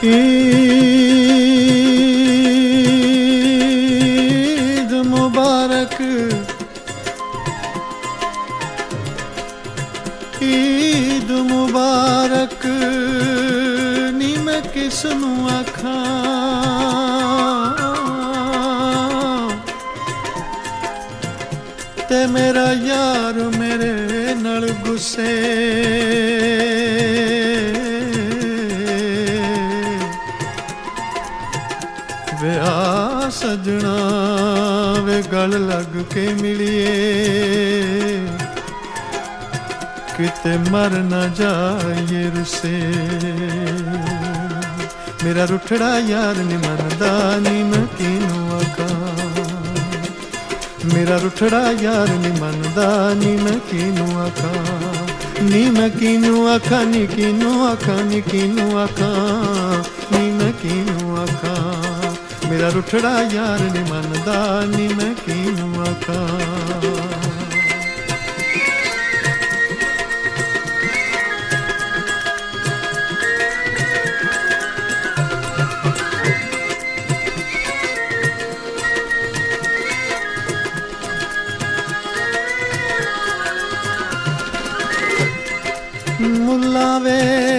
ईद मुबारक, ईद मुबारक नी मैं किसनू आखां, ते मेरा यार मेरे नाल गुस्से, वे आ सजना वे गल लग के मिलिए, किते मर न जाइए रुसे। मेरा रुठड़ा यार नी मनदा नी मैं किनू आखां, मेरा रुठड़ा यार नी मनदा नी मैं किनू आखां, नी मैं किनू आखां, नी किनू आखां, नी किनू आखां, नी मैं किनू आखां। मेरा रुठड़ा यार नी मनदा नी मैं किनू आखां। मुल्ला वे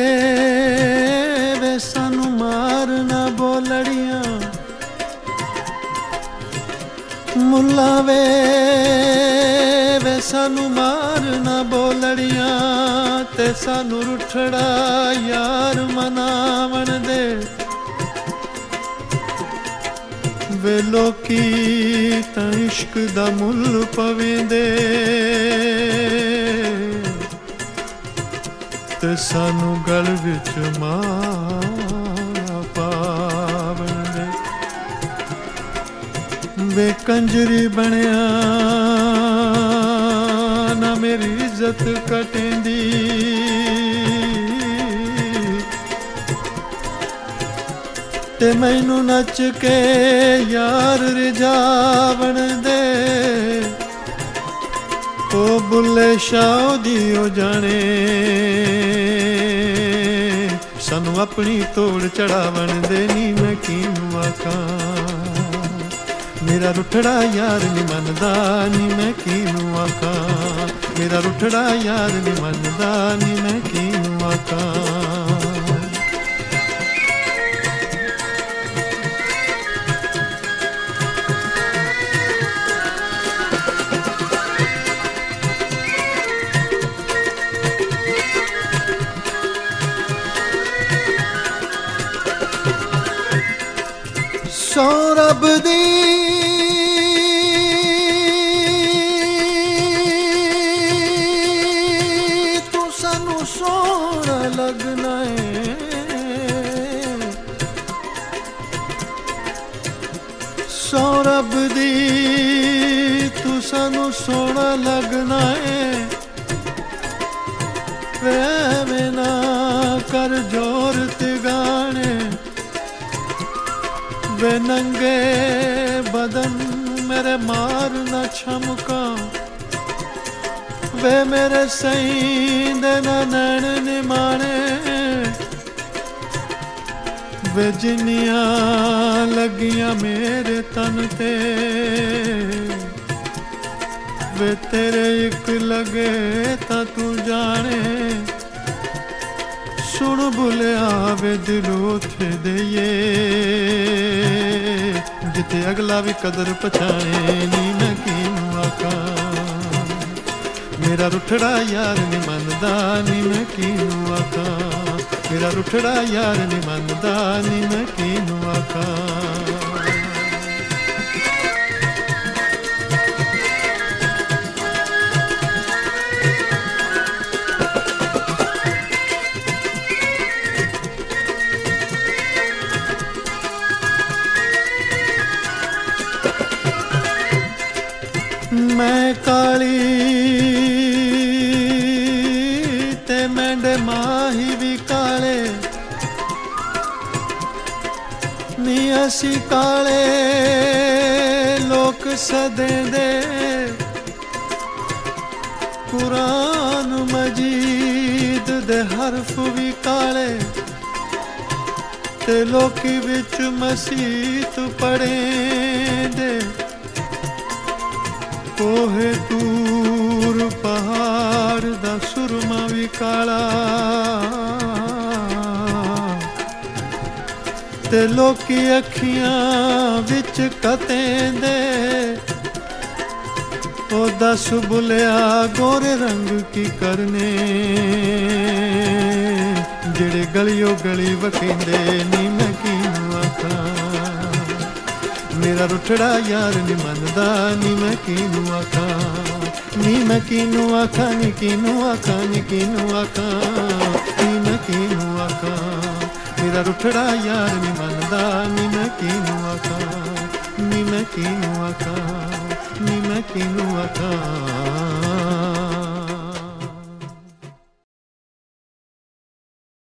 सानू मारना बोलड़ियां, मुल्ला वे सानू मारना बोलड़ियां, ते सानू रुठड़ा यार मनावण दे। वे लोकी तां इश्क दा मुल पवेंदे, ते सानू गल विच मार पावण दे। वे कंजरी बनिया ना मेरी इज्जत कटेंदी, ते मैनू नच के यार रिझावण दे। ओ बुल्ले शाह दी ओ जाने सानू अपनी तोड़ चढ़ावण दे, नी मैं किनू आखां। मेरा रुठड़ा यार नी मनदा नी मैं किनू आखां, मेरा रुठड़ा यार नी मनदा नी मैं किनू आखां। सौ रब दी तू सानू सोहना लगना है, सौ रब दी तू सानू सोहना लगना है। वे ना कर जोर तिगाने, वे नंगे बदन मेरे मार न छमका, वे मेरे सईंदे न नैन निमाने। वे जिन्नियां लगियां मेरे तन ते, वे तेरे इक लगे तां तू जाने। सुन बुलिया वे दिल उथे देइए, जिते अगला भी कदर पछाणे, नी मैं किनू आखां। मेरा रुठड़ा यार नी मनदा नी मैं किनू आखां, मेरा रुठड़ा यार नी मनदा नी मैं किनू आखां। मैं काली ते मेंढे माही भी काले, नी असी काले लोक सदेंदे। कुरान मजीद दे हरफ भी काले, ते लोकी विच मसीत पड़ेंदे कोहे दूर पहाड़ दा सुरमा भी काला ते लोकी अखियां विच कतेंदे ओ दस बुलिया गोरे रंग की करने जेड़े गलियो गली वकेंदे नी मैं कीनू आखां मेरा रुठड़ा यार नी मनदा नी मैं कीनू आखां नी मैं कीनू आखां नी कीनू आखां नी कीनू आखां नी मैं कीनू आखां मेरा रुठड़ा यार नी मनदा नी मैं कीनू आखां नी मैं कीनू आखां नी मैं कीनू आखां